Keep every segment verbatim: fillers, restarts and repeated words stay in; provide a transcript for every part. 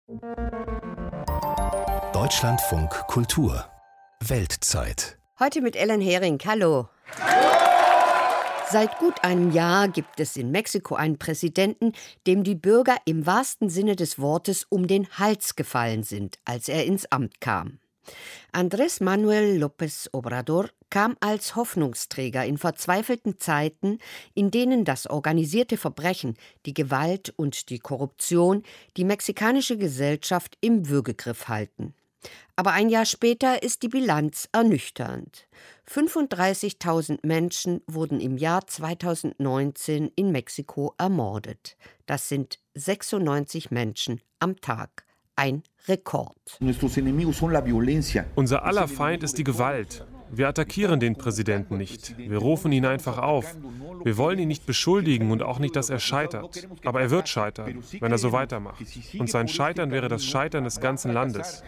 Deutschlandfunk Kultur Weltzeit. Heute mit Ellen Hering. Hallo. Seit gut einem Jahr gibt es in Mexiko einen Präsidenten, dem die Bürger im wahrsten Sinne des Wortes um den Hals gefallen sind, als er ins Amt kam. Andrés Manuel López Obrador kam als Hoffnungsträger in verzweifelten Zeiten, in denen das organisierte Verbrechen, die Gewalt und die Korruption die mexikanische Gesellschaft im Würgegriff halten. Aber ein Jahr später ist die Bilanz ernüchternd. fünfunddreißigtausend Menschen wurden im Jahr zweitausendneunzehn in Mexiko ermordet. Das sind sechsundneunzig Menschen am Tag. Ein Rekord. Unser aller Feind ist die Gewalt. Wir attackieren den Präsidenten nicht. Wir rufen ihn einfach auf. Wir wollen ihn nicht beschuldigen und auch nicht, dass er scheitert. Aber er wird scheitern, wenn er so weitermacht. Und sein Scheitern wäre das Scheitern des ganzen Landes.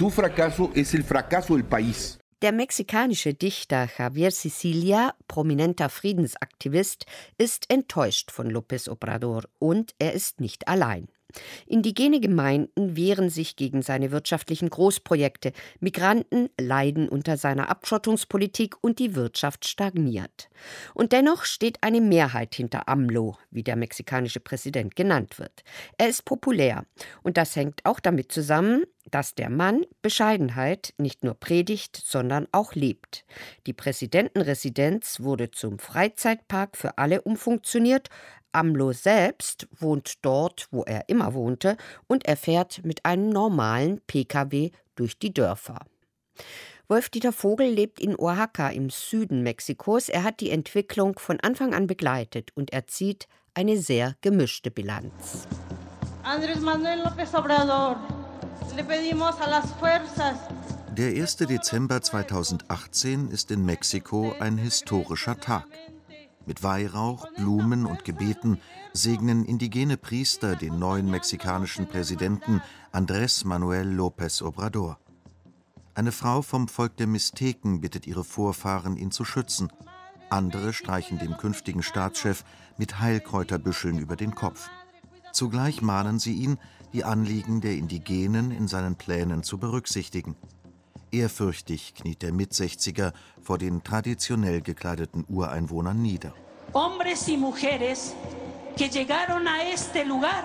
Der mexikanische Dichter Javier Sicilia, prominenter Friedensaktivist, ist enttäuscht von López Obrador und er ist nicht allein. Indigene Gemeinden wehren sich gegen seine wirtschaftlichen Großprojekte. Migranten leiden unter seiner Abschottungspolitik und die Wirtschaft stagniert. Und dennoch steht eine Mehrheit hinter AMLO, wie der mexikanische Präsident genannt wird. Er ist populär. Und das hängt auch damit zusammen, dass der Mann Bescheidenheit nicht nur predigt, sondern auch lebt. Die Präsidentenresidenz wurde zum Freizeitpark für alle umfunktioniert. AMLO selbst wohnt dort, wo er immer wohnte, und er fährt mit einem normalen P K W durch die Dörfer. Wolf-Dieter Vogel lebt in Oaxaca im Süden Mexikos. Er hat die Entwicklung von Anfang an begleitet und er zieht eine sehr gemischte Bilanz. Andrés Manuel López Obrador, le pedimos a las fuerzas. Der erste Dezember zweitausendachtzehn ist in Mexiko ein historischer Tag. Mit Weihrauch, Blumen und Gebeten segnen indigene Priester den neuen mexikanischen Präsidenten Andrés Manuel López Obrador. Eine Frau vom Volk der Misteken bittet ihre Vorfahren, ihn zu schützen. Andere streichen dem künftigen Staatschef mit Heilkräuterbüscheln über den Kopf. Zugleich mahnen sie ihn, die Anliegen der Indigenen in seinen Plänen zu berücksichtigen. Ehrfürchtig kniet der Mitsechziger vor den traditionell gekleideten Ureinwohnern nieder. Hombres y mujeres que llegaron a este lugar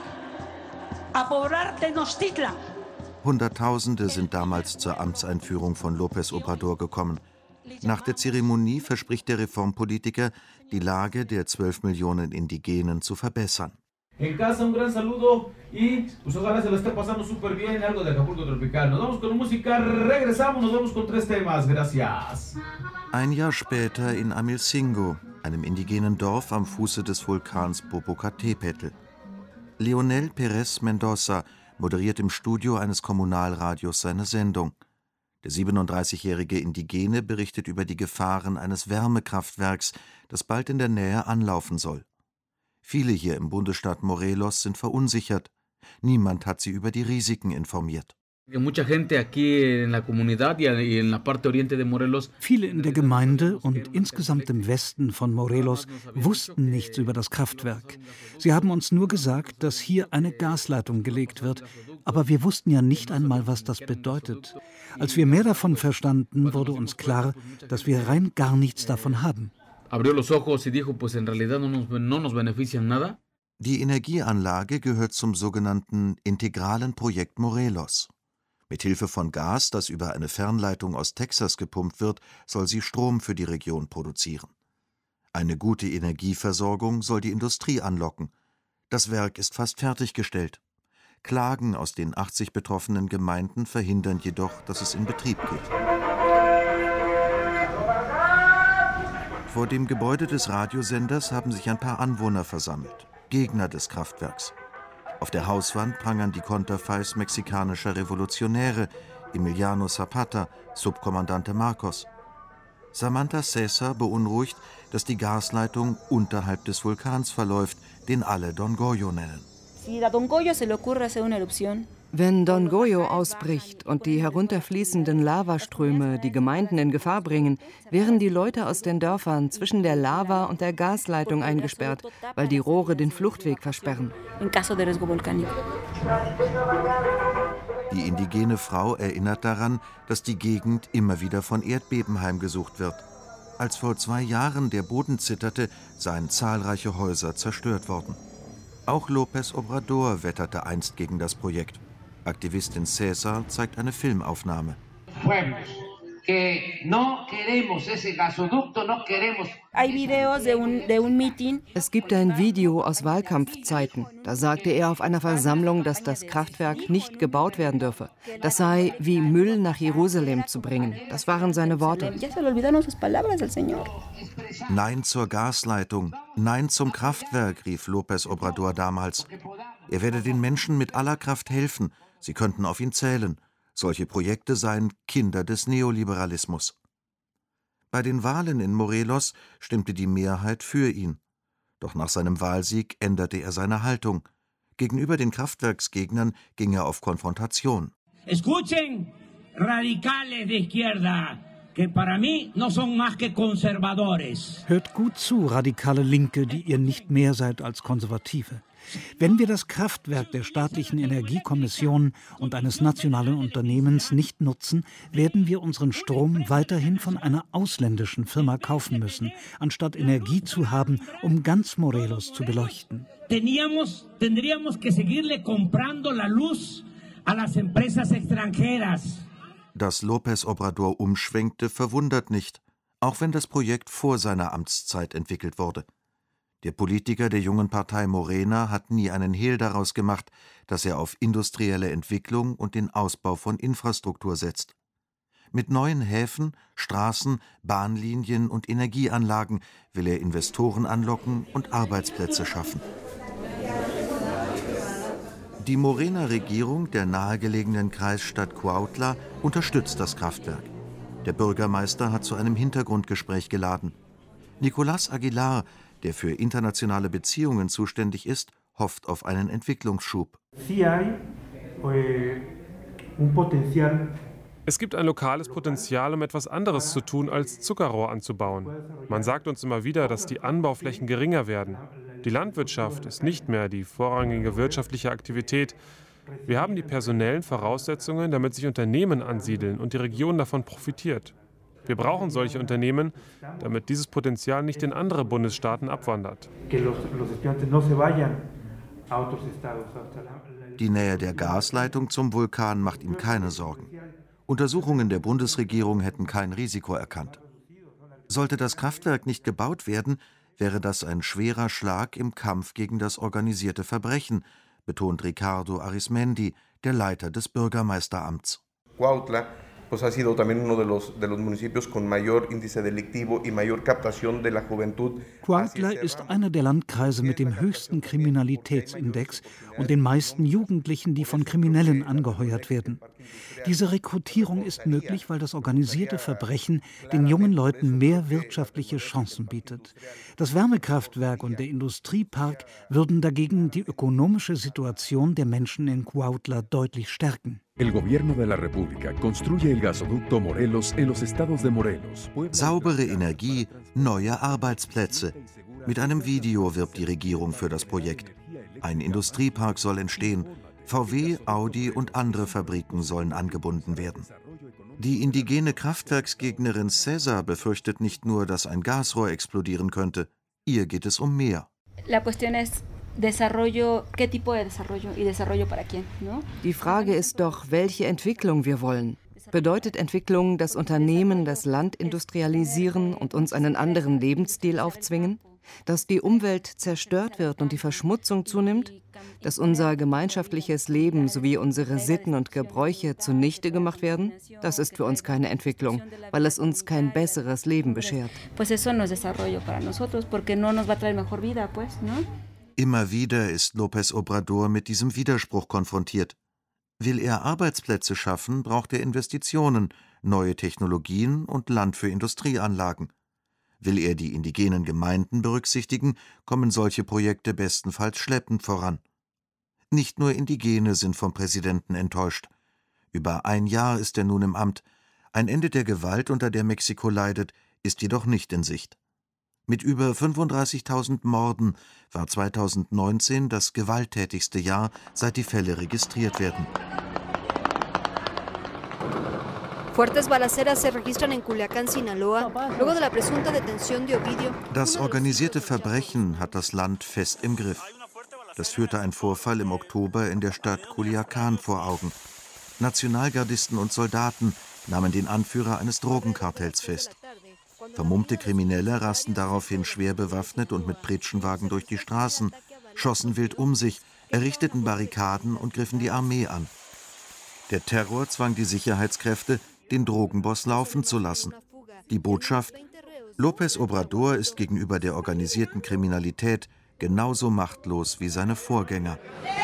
a poblar Tenochtitlan. Hunderttausende sind damals zur Amtseinführung von López Obrador gekommen. Nach der Zeremonie verspricht der Reformpolitiker, die Lage der zwölf Millionen Indigenen zu verbessern. En casa un gran saludo y pues ojalá se lo esté pasando súper bien, algo de Acapulco Tropical. Nos vamos con música, regresamos, nos vamos con tres temas, gracias. Ein Jahr später in Amilcingo, einem indigenen Dorf am Fuße des Vulkans Popocatépetl. Leonel Pérez Mendoza moderiert im Studio eines Kommunalradios seine Sendung. Der siebenunddreißigjährige Indigene berichtet über die Gefahren eines Wärmekraftwerks, das bald in der Nähe anlaufen soll. Viele hier im Bundesstaat Morelos sind verunsichert. Niemand hat sie über die Risiken informiert. Viele in der Gemeinde und insgesamt im Westen von Morelos wussten nichts über das Kraftwerk. Sie haben uns nur gesagt, dass hier eine Gasleitung gelegt wird, aber wir wussten ja nicht einmal, was das bedeutet. Als wir mehr davon verstanden, wurde uns klar, dass wir rein gar nichts davon haben. Die Energieanlage gehört zum sogenannten integralen Projekt Morelos. Mit Hilfe von Gas, das über eine Fernleitung aus Texas gepumpt wird, soll sie Strom für die Region produzieren. Eine gute Energieversorgung soll die Industrie anlocken. Das Werk ist fast fertiggestellt. Klagen aus den achtzig betroffenen Gemeinden verhindern jedoch, dass es in Betrieb geht. Vor dem Gebäude des Radiosenders haben sich ein paar Anwohner versammelt, Gegner des Kraftwerks. Auf der Hauswand prangern die Konterfeis mexikanischer Revolutionäre, Emiliano Zapata, Subkommandante Marcos. Samantha Cesar beunruhigt, dass die Gasleitung unterhalb des Vulkans verläuft, den alle Don Goyo nennen. Wenn Don Goyo ausbricht und die herunterfließenden Lavaströme die Gemeinden in Gefahr bringen, wären die Leute aus den Dörfern zwischen der Lava und der Gasleitung eingesperrt, weil die Rohre den Fluchtweg versperren. Die indigene Frau erinnert daran, dass die Gegend immer wieder von Erdbeben heimgesucht wird. Als vor zwei Jahren der Boden zitterte, seien zahlreiche Häuser zerstört worden. Auch López Obrador wetterte einst gegen das Projekt. Aktivistin César zeigt eine Filmaufnahme. Es gibt ein Video aus Wahlkampfzeiten. Da sagte er auf einer Versammlung, dass das Kraftwerk nicht gebaut werden dürfe. Das sei wie Müll nach Jerusalem zu bringen. Das waren seine Worte. Nein zur Gasleitung, nein zum Kraftwerk, rief López Obrador damals. Er werde den Menschen mit aller Kraft helfen. Sie könnten auf ihn zählen. Solche Projekte seien Kinder des Neoliberalismus. Bei den Wahlen in Morelos stimmte die Mehrheit für ihn. Doch nach seinem Wahlsieg änderte er seine Haltung. Gegenüber den Kraftwerksgegnern ging er auf Konfrontation. Escuchen, radicales de izquierda, que para mí no son más que conservadores. Hört gut zu, radikale Linke, die ihr nicht mehr seid als Konservative. Wenn wir das Kraftwerk der staatlichen Energiekommission und eines nationalen Unternehmens nicht nutzen, werden wir unseren Strom weiterhin von einer ausländischen Firma kaufen müssen, anstatt Energie zu haben, um ganz Morelos zu beleuchten. Teníamos, tendríamos que seguirle comprando la luz a las empresas extranjeras. Dass López Obrador umschwenkte, verwundert nicht, auch wenn das Projekt vor seiner Amtszeit entwickelt wurde. Der Politiker der jungen Partei Morena hat nie einen Hehl daraus gemacht, dass er auf industrielle Entwicklung und den Ausbau von Infrastruktur setzt. Mit neuen Häfen, Straßen, Bahnlinien und Energieanlagen will er Investoren anlocken und Arbeitsplätze schaffen. Die Morena-Regierung der nahegelegenen Kreisstadt Cuautla unterstützt das Kraftwerk. Der Bürgermeister hat zu einem Hintergrundgespräch geladen. Nicolás Aguilar, der für internationale Beziehungen zuständig ist, hofft auf einen Entwicklungsschub. Es gibt ein lokales Potenzial, um etwas anderes zu tun, als Zuckerrohr anzubauen. Man sagt uns immer wieder, dass die Anbauflächen geringer werden. Die Landwirtschaft ist nicht mehr die vorrangige wirtschaftliche Aktivität. Wir haben die personellen Voraussetzungen, damit sich Unternehmen ansiedeln und die Region davon profitiert. Wir brauchen solche Unternehmen, damit dieses Potenzial nicht in andere Bundesstaaten abwandert. Die Nähe der Gasleitung zum Vulkan macht ihm keine Sorgen. Untersuchungen der Bundesregierung hätten kein Risiko erkannt. Sollte das Kraftwerk nicht gebaut werden, wäre das ein schwerer Schlag im Kampf gegen das organisierte Verbrechen, betont Ricardo Arismendi, der Leiter des Bürgermeisteramts. Cuautla pues ha sido también uno de los, de los municipios con mayor índice delictivo y mayor captación de la juventud. Cuautla ist einer der Landkreise mit dem höchsten Kriminalitätsindex und den meisten Jugendlichen, die von Kriminellen angeheuert werden. Diese Rekrutierung ist möglich, weil das organisierte Verbrechen den jungen Leuten mehr wirtschaftliche Chancen bietet. Das Wärmekraftwerk und der Industriepark würden dagegen die ökonomische Situation der Menschen in Cuautla deutlich stärken. El gobierno de la República construye el gasoducto Morelos en los estados de Morelos. Saubere Energie, neue Arbeitsplätze. Mit einem Video wirbt die Regierung für das Projekt. Ein Industriepark soll entstehen. V W, Audi und andere Fabriken sollen angebunden werden. Die indigene Kraftwerksgegnerin César befürchtet nicht nur, dass ein Gasrohr explodieren könnte. Ihr geht es um mehr. La cuestión es Desarrollo, ¿qué tipo de desarrollo y desarrollo para quién, ¿no? Die Frage ist doch, welche Entwicklung wir wollen. Bedeutet Entwicklung, dass Unternehmen das Land industrialisieren und uns einen anderen Lebensstil aufzwingen? Dass die Umwelt zerstört wird und die Verschmutzung zunimmt? Dass unser gemeinschaftliches Leben sowie unsere Sitten und Gebräuche zunichte gemacht werden? Das ist für uns keine Entwicklung, weil es uns kein besseres Leben beschert. Pues eso no es desarrollo para nosotros, porque no nos va a traer mejor vida, pues, ¿no? Immer wieder ist López Obrador mit diesem Widerspruch konfrontiert. Will er Arbeitsplätze schaffen, braucht er Investitionen, neue Technologien und Land für Industrieanlagen. Will er die indigenen Gemeinden berücksichtigen, kommen solche Projekte bestenfalls schleppend voran. Nicht nur Indigene sind vom Präsidenten enttäuscht. Über ein Jahr ist er nun im Amt. Ein Ende der Gewalt, unter der Mexiko leidet, ist jedoch nicht in Sicht. Mit über fünfunddreißigtausend Morden war zweitausendneunzehn das gewalttätigste Jahr, seit die Fälle registriert werden. Das organisierte Verbrechen hat das Land fest im Griff. Das führte ein Vorfall im Oktober in der Stadt Culiacán vor Augen. Nationalgardisten und Soldaten nahmen den Anführer eines Drogenkartells fest. Vermummte Kriminelle rasten daraufhin schwer bewaffnet und mit Pritschenwagen durch die Straßen, schossen wild um sich, errichteten Barrikaden und griffen die Armee an. Der Terror zwang die Sicherheitskräfte, den Drogenboss laufen zu lassen. Die Botschaft: López Obrador ist gegenüber der organisierten Kriminalität genauso machtlos wie seine Vorgänger.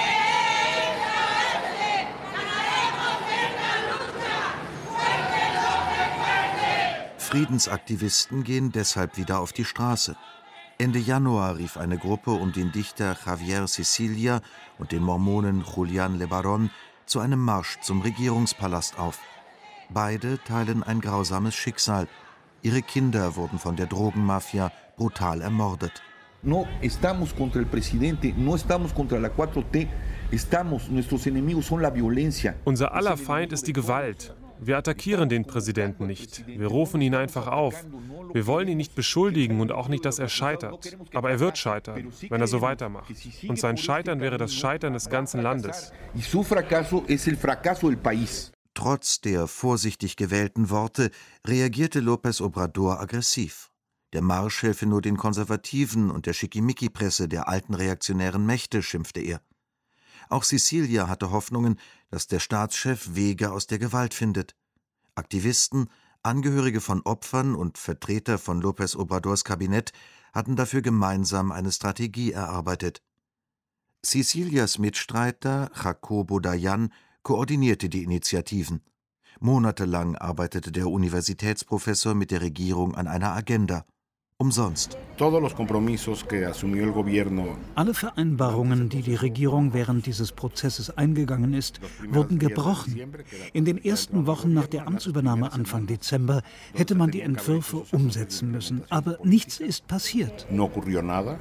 Friedensaktivisten gehen deshalb wieder auf die Straße. Ende Januar rief eine Gruppe um den Dichter Javier Sicilia und den Mormonen Julián Lebarón zu einem Marsch zum Regierungspalast auf. Beide teilen ein grausames Schicksal. Ihre Kinder wurden von der Drogenmafia brutal ermordet. No estamos contra el presidente, no estamos contra la cuatro T, estamos, nuestros enemigos son la violencia. Unser aller Feind ist die Gewalt. Wir attackieren den Präsidenten nicht. Wir rufen ihn einfach auf. Wir wollen ihn nicht beschuldigen und auch nicht, dass er scheitert. Aber er wird scheitern, wenn er so weitermacht. Und sein Scheitern wäre das Scheitern des ganzen Landes. Trotz der vorsichtig gewählten Worte reagierte López Obrador aggressiv. Der Marsch helfe nur den Konservativen und der Schickimicki-Presse der alten reaktionären Mächte, schimpfte er. Auch Sicilia hatte Hoffnungen, dass der Staatschef Wege aus der Gewalt findet. Aktivisten, Angehörige von Opfern und Vertreter von López Obradors Kabinett hatten dafür gemeinsam eine Strategie erarbeitet. Sicilias Mitstreiter Jacobo Dayan koordinierte die Initiativen. Monatelang arbeitete der Universitätsprofessor mit der Regierung an einer Agenda. Umsonst. Alle Vereinbarungen, die die Regierung während dieses Prozesses eingegangen ist, wurden gebrochen. In den ersten Wochen nach der Amtsübernahme Anfang Dezember hätte man die Entwürfe umsetzen müssen. Aber nichts ist passiert. No ocurrió nada.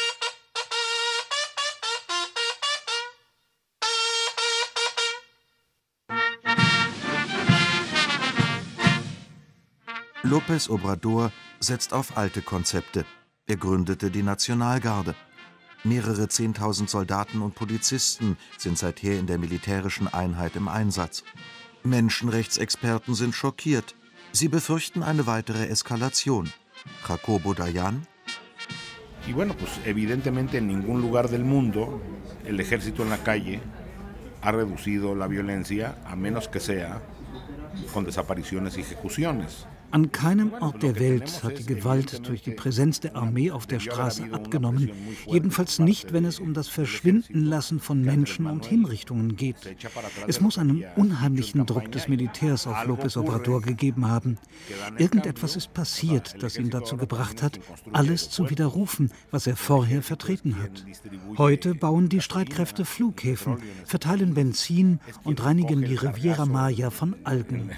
López Obrador setzt auf alte Konzepte. Er gründete die Nationalgarde. Mehrere Zehntausend Soldaten und Polizisten sind seither in der militärischen Einheit im Einsatz. Menschenrechtsexperten sind schockiert. Sie befürchten eine weitere Eskalation. Jacobo Dayan: Y bueno, pues evidentemente en ningún lugar del mundo el ejército en la calle ha reducido la violencia, a menos que sea con desapariciones y ejecuciones. An keinem Ort der Welt hat die Gewalt durch die Präsenz der Armee auf der Straße abgenommen, jedenfalls nicht, wenn es um das Verschwindenlassen von Menschen und Hinrichtungen geht. Es muss einen unheimlichen Druck des Militärs auf López Obrador gegeben haben. Irgendetwas ist passiert, das ihn dazu gebracht hat, alles zu widerrufen, was er vorher vertreten hat. Heute bauen die Streitkräfte Flughäfen, verteilen Benzin und reinigen die Riviera Maya von Algen.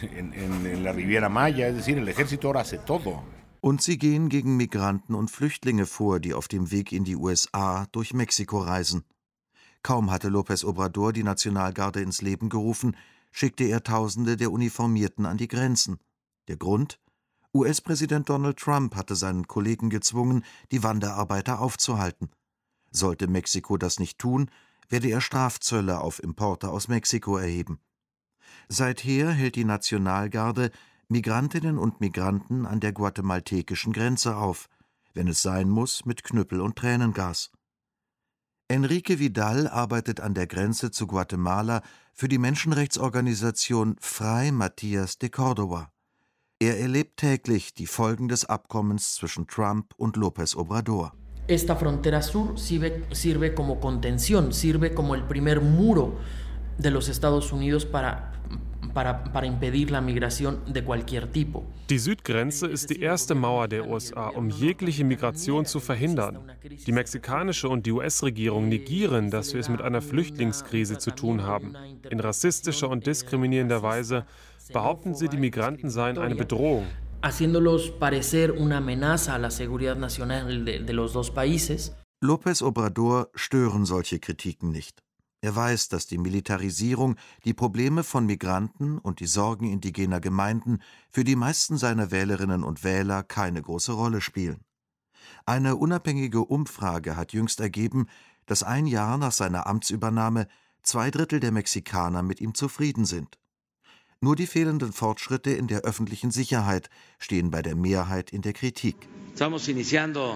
Und sie gehen gegen Migranten und Flüchtlinge vor, die auf dem Weg in die U S A durch Mexiko reisen. Kaum hatte López Obrador die Nationalgarde ins Leben gerufen, schickte er Tausende der Uniformierten an die Grenzen. Der Grund? U S-Präsident Donald Trump hatte seinen Kollegen gezwungen, die Wanderarbeiter aufzuhalten. Sollte Mexiko das nicht tun, werde er Strafzölle auf Importe aus Mexiko erheben. Seither hält die Nationalgarde Migrantinnen und Migranten an der guatemaltekischen Grenze auf, wenn es sein muss, mit Knüppel und Tränengas. Enrique Vidal arbeitet an der Grenze zu Guatemala für die Menschenrechtsorganisation Fray Matías de Córdoba. Er erlebt täglich die Folgen des Abkommens zwischen Trump und López Obrador. Esta frontera sur sirve, sirve como contención, sirve como el primer muro de los Estados Unidos para Para, para impedir la migración de cualquier tipo. Die Südgrenze ist die erste Mauer der U S A, um jegliche Migration zu verhindern. Die mexikanische und die U S-Regierung negieren, dass wir es mit einer Flüchtlingskrise zu tun haben. In rassistischer und diskriminierender Weise behaupten sie, die Migranten seien eine Bedrohung. Haciéndolos parecer una amenaza a la seguridad nacional de, de los dos países. López Obrador stören solche Kritiken nicht. Er weiß, dass die Militarisierung, die Probleme von Migranten und die Sorgen indigener Gemeinden für die meisten seiner Wählerinnen und Wähler keine große Rolle spielen. Eine unabhängige Umfrage hat jüngst ergeben, dass ein Jahr nach seiner Amtsübernahme zwei Drittel der Mexikaner mit ihm zufrieden sind. Nur die fehlenden Fortschritte in der öffentlichen Sicherheit stehen bei der Mehrheit in der Kritik. Estamos iniciando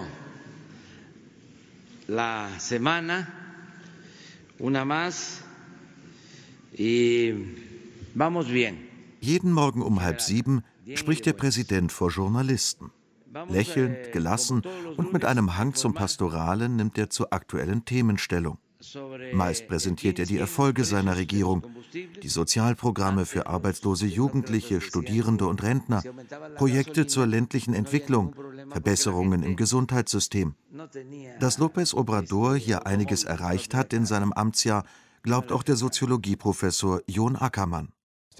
la semana, una más, y vamos bien. Jeden Morgen um halb sieben spricht der Präsident vor Journalisten. Lächelnd, gelassen und mit einem Hang zum Pastoralen nimmt er zu aktuellen Themen Stellung. Meist präsentiert er die Erfolge seiner Regierung, die Sozialprogramme für arbeitslose Jugendliche, Studierende und Rentner, Projekte zur ländlichen Entwicklung, Verbesserungen im Gesundheitssystem. Dass López Obrador hier einiges erreicht hat in seinem Amtsjahr, glaubt auch der Soziologieprofessor Jon Ackermann.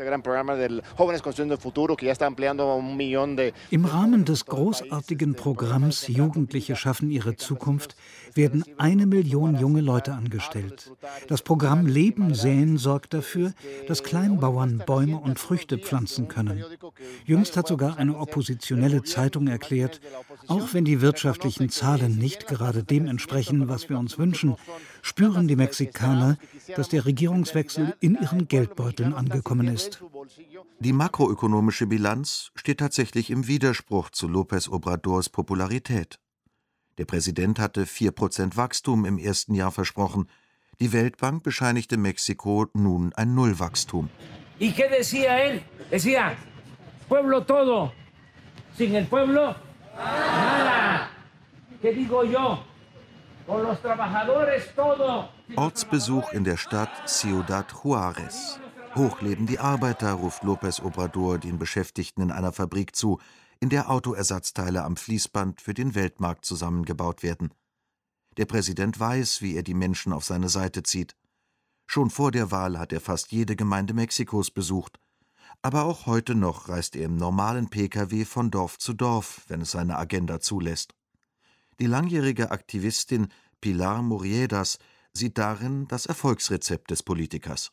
Im Rahmen des großartigen Programms Jugendliche schaffen ihre Zukunft werden eine Million junge Leute angestellt. Das Programm Leben säen sorgt dafür, dass Kleinbauern Bäume und Früchte pflanzen können. Jüngst hat sogar eine oppositionelle Zeitung erklärt, auch wenn die wirtschaftlichen Zahlen nicht gerade dem entsprechen, was wir uns wünschen, spüren die Mexikaner, dass der Regierungswechsel in ihren Geldbeuteln angekommen ist. Die makroökonomische Bilanz steht tatsächlich im Widerspruch zu López Obradors Popularität. Der Präsident hatte vier Prozent Wachstum im ersten Jahr versprochen. Die Weltbank bescheinigte Mexiko nun ein Nullwachstum. ¿Y qué decía él? Decía, pueblo todo, sin el pueblo, nada. ¿Qué digo yo? Con los trabajadores todo. Ortsbesuch in der Stadt Ciudad Juárez. Hoch leben die Arbeiter, ruft López Obrador den Beschäftigten in einer Fabrik zu, in der Autoersatzteile am Fließband für den Weltmarkt zusammengebaut werden. Der Präsident weiß, wie er die Menschen auf seine Seite zieht. Schon vor der Wahl hat er fast jede Gemeinde Mexikos besucht. Aber auch heute noch reist er im normalen P K W von Dorf zu Dorf, wenn es seine Agenda zulässt. Die langjährige Aktivistin Pilar Moriedas sieht darin das Erfolgsrezept des Politikers.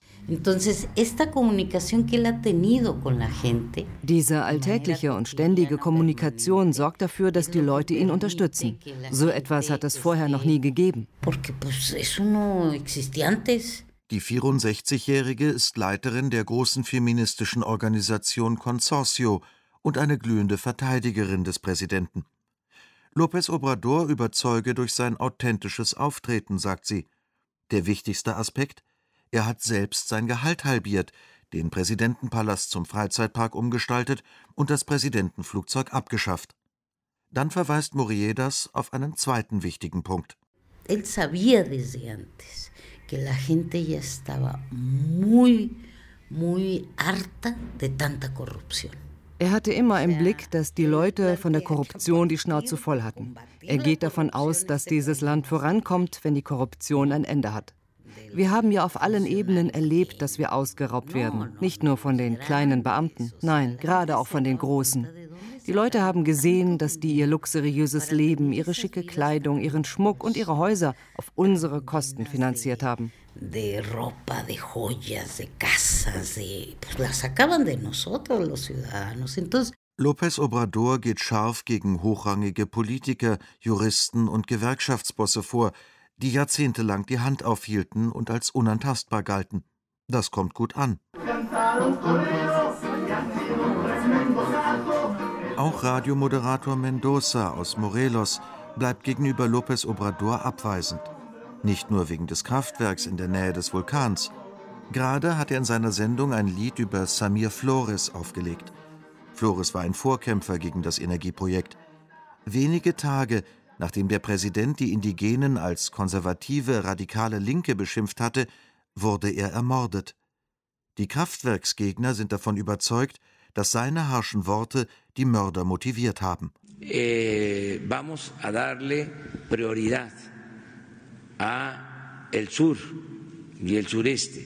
Diese alltägliche und ständige Kommunikation sorgt dafür, dass die Leute ihn unterstützen. So etwas hat es vorher noch nie gegeben. Die vierundsechzigjährige ist Leiterin der großen feministischen Organisation Consorcio und eine glühende Verteidigerin des Präsidenten. López Obrador überzeuge durch sein authentisches Auftreten, sagt sie. Der wichtigste Aspekt? Er hat selbst sein Gehalt halbiert, den Präsidentenpalast zum Freizeitpark umgestaltet und das Präsidentenflugzeug abgeschafft. Dann verweist Moriedas auf einen zweiten wichtigen Punkt. Él sabía desde antes que la gente ya estaba muy, muy harta de tanta corrupción. Er hatte immer im Blick, dass die Leute von der Korruption die Schnauze voll hatten. Er geht davon aus, dass dieses Land vorankommt, wenn die Korruption ein Ende hat. Wir haben ja auf allen Ebenen erlebt, dass wir ausgeraubt werden. Nicht nur von den kleinen Beamten, nein, gerade auch von den Großen. Die Leute haben gesehen, dass die ihr luxuriöses Leben, ihre schicke Kleidung, ihren Schmuck und ihre Häuser auf unsere Kosten finanziert haben. De ropa, de joyas, de casas, de, pues las sacaban de nosotros, los ciudadanos. Entonces, López Obrador geht scharf gegen hochrangige Politiker, Juristen und Gewerkschaftsbosse vor, die jahrzehntelang die Hand aufhielten und als unantastbar galten. Das kommt gut an. Auch Radiomoderator Mendoza aus Morelos bleibt gegenüber López Obrador abweisend. Nicht nur wegen des Kraftwerks in der Nähe des Vulkans. Gerade hat er in seiner Sendung ein Lied über Samir Flores aufgelegt. Flores war ein Vorkämpfer gegen das Energieprojekt. Wenige Tage, nachdem der Präsident die Indigenen als konservative, radikale Linke beschimpft hatte, wurde er ermordet. Die Kraftwerksgegner sind davon überzeugt, dass seine harschen Worte die Mörder motiviert haben. Eh, vamos a darle prioridad a el sur y el sureste.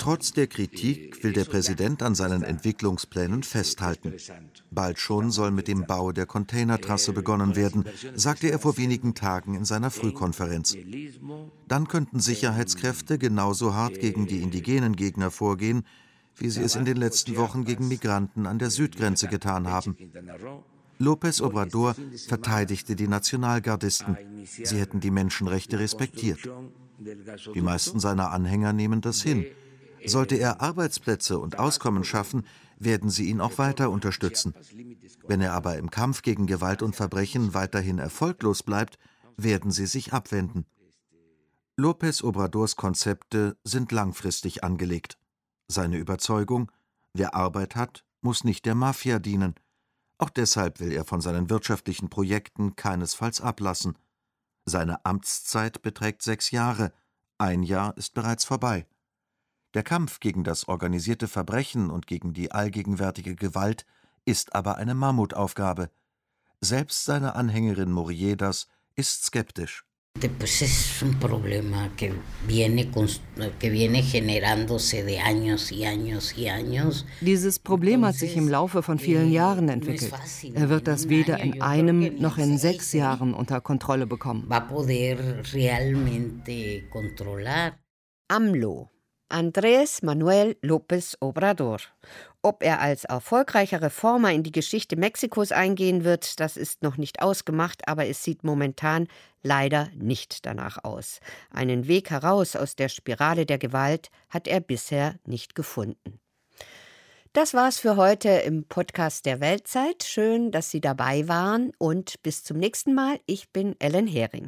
Trotz der Kritik will der Präsident an seinen Entwicklungsplänen festhalten. Bald schon soll mit dem Bau der Containertrasse begonnen werden, sagte er vor wenigen Tagen in seiner Frühkonferenz. Dann könnten Sicherheitskräfte genauso hart gegen die indigenen Gegner vorgehen, wie sie es in den letzten Wochen gegen Migranten an der Südgrenze getan haben. López Obrador verteidigte die Nationalgardisten. Sie hätten die Menschenrechte respektiert. Die meisten seiner Anhänger nehmen das hin. Sollte er Arbeitsplätze und Auskommen schaffen, werden sie ihn auch weiter unterstützen. Wenn er aber im Kampf gegen Gewalt und Verbrechen weiterhin erfolglos bleibt, werden sie sich abwenden. López Obradors Konzepte sind langfristig angelegt. Seine Überzeugung: Wer Arbeit hat, muss nicht der Mafia dienen. Auch deshalb will er von seinen wirtschaftlichen Projekten keinesfalls ablassen. Seine Amtszeit beträgt sechs Jahre. Ein Jahr ist bereits vorbei. Der Kampf gegen das organisierte Verbrechen und gegen die allgegenwärtige Gewalt ist aber eine Mammutaufgabe. Selbst seine Anhängerin Moriedas ist skeptisch. Pues es un problema que viene, que viene generándose de años y años y años. Dieses Problem hat sich im Laufe von vielen Jahren entwickelt. Er wird das weder in einem noch in sechs Jahren unter Kontrolle bekommen. Va a poder realmente controlar. AMLO, Andrés Manuel López Obrador. Ob er als erfolgreicher Reformer in die Geschichte Mexikos eingehen wird, das ist noch nicht ausgemacht, aber es sieht momentan leider nicht danach aus. Einen Weg heraus aus der Spirale der Gewalt hat er bisher nicht gefunden. Das war's für heute im Podcast der Weltzeit. Schön, dass Sie dabei waren und bis zum nächsten Mal. Ich bin Ellen Hering.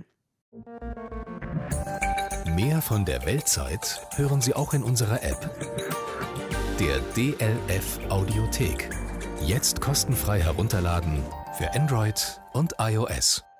Mehr von der Weltzeit hören Sie auch in unserer App. Der D L F Audiothek. Jetzt kostenfrei herunterladen für Android und iOS.